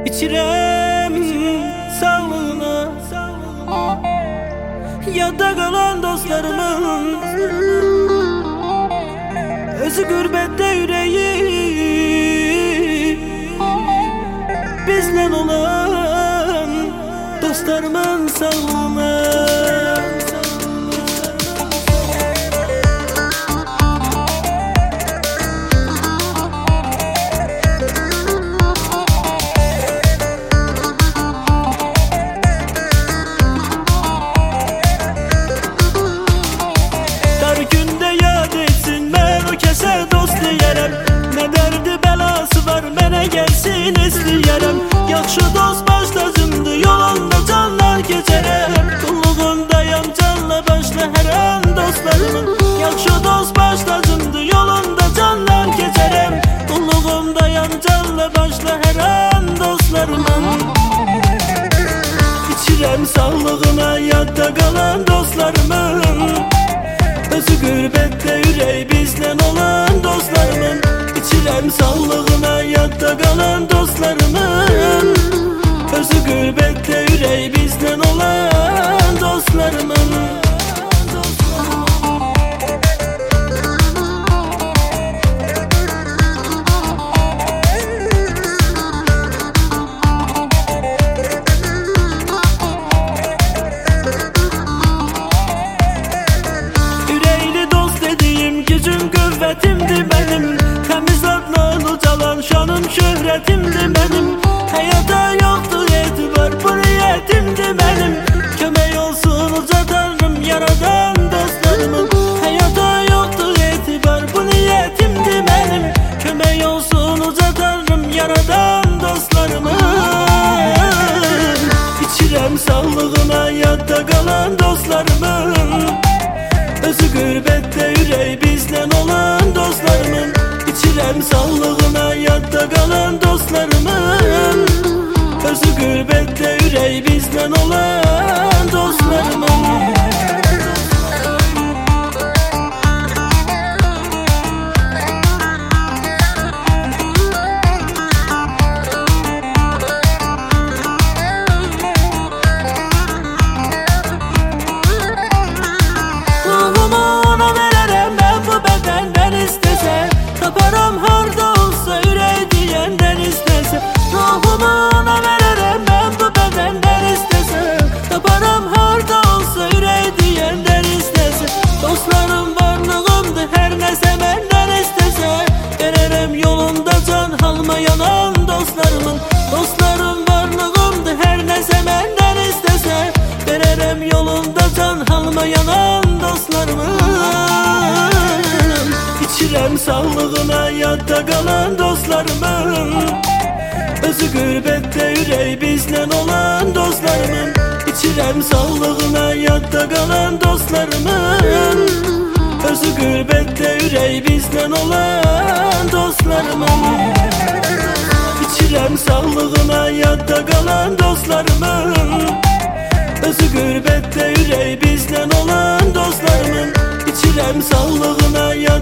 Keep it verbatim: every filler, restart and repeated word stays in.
İçirəm sağlığına, yadda qalan dostlarımın, özü qürbətdə ürəyi bizlə olan dostlarımın sağlığına. Gelsin istəyərəm, yaxşı dost baş tacımdır, yolunda canlar keçərəm. Qulluğundayam canla başla hər an dostlarımın, yaxşı dost baş tacımdır, yolunda canlar keçərəm. Qulluğundayam canla başla hər an dostlarımın. İçirəm sağlığına yadda qalan dostlarımın, özü qürbətdə ürək bizlə olan dostlarımın. İçirəm sağlığına yadda qalan dostlarımın, özü qürbətdə ürək bizlə olan dostlarımın. Ürəkli dost dediyim gücüm qüvvətimdir mənim, təmiz adnan ucalan şanım şöhrətimdir mənim. Həyata yoxdur etibar, bu niyyətimdir mənim. Kömək olsun uca Tanrım yaradan dostlarımın. Həyata yoxdur etibar, bu niyyətimdir mənim. Kömək olsun uca Tanrım yaradan dostlarımın. İçirəm sağlığına yadda qalan dostlarımın, özü qürbətdə ürək bizlə olan dostlarımın. İçirəm sağlığına yadda qalan dostlarımın, özü qürbətdə ürək bizlə olan dostlarımın. Taparam harda olsa ürək deyəndən istəsə, ruhumu ona verərəm mən bu bədəndən istəsə. Taparam harda olsa ürək deyəndən istəsə, dostlarım varlığımdır hər nəsə məndən istəsə. Verərəm yolunda can halma yanan dostlarımın, dostlarım varlığımdır hər nəsə məndən istəsə. Verərəm yolunda can halma yanan dostlarımın. İçirəm sağlığına yadda qalan dostlarımın, özü qürbətdə ürək bizlə olan dostlarımın. İçirəm sağlığına yadda qalan dostlarımın, özü qürbətdə ürək bizlə olan dostlarımın. İçirəm sağlığına yadda qalan dostlarımın, özü qürbətdə ürək bizlə olan dostlarımın. İçirəm sağlığına yadda